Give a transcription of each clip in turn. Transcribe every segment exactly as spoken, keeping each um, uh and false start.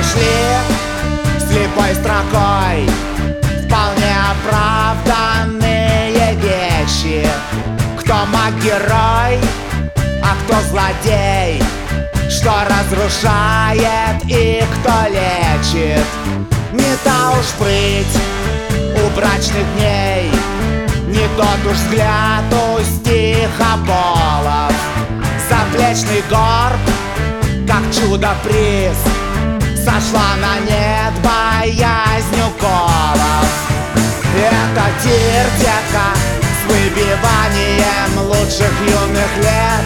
шли слепой строкой вполне оправданные вещи. Кто маг-герой, а кто злодей, что разрушает и кто лечит. Не та уж прыть у брачных дней, не тот уж взгляд у стихоболов. Заплечный горб, как чудо-приз, сошла на нет боязнь уколов. Это тир, детка, с выбиванием лучших юных лет.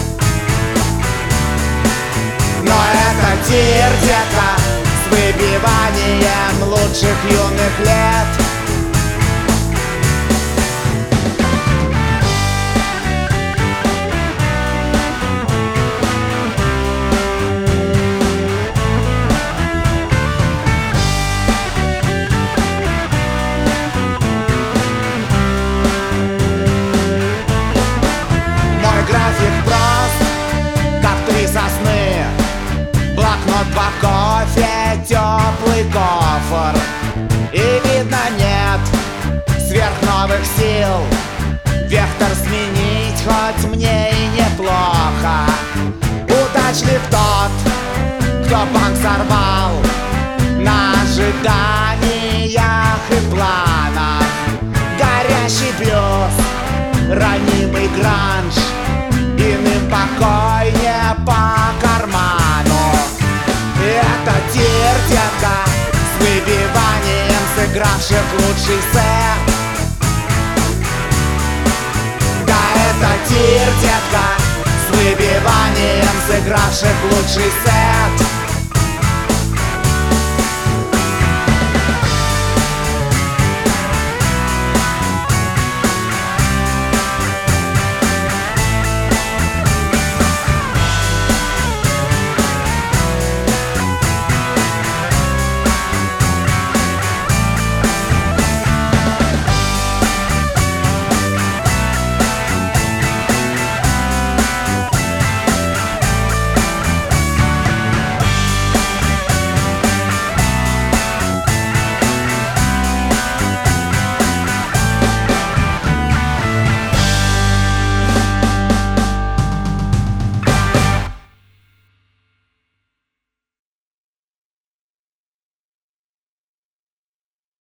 Но это тир, детка, с выбиванием лучших юных лет. Сосны, блокнот, два кофе, теплый кофр. И видно нет сверхновых сил вектор сменить, хоть мне и неплохо. Удачлив тот, кто банк сорвал на ожиданиях и планах. Горящий блюз, ранимый гранж, иным покой не по карману. Это тир, детка, с выбиванием сыгравших лучший сет. Да, это тир, детка, с выбиванием сыгравших лучший сет.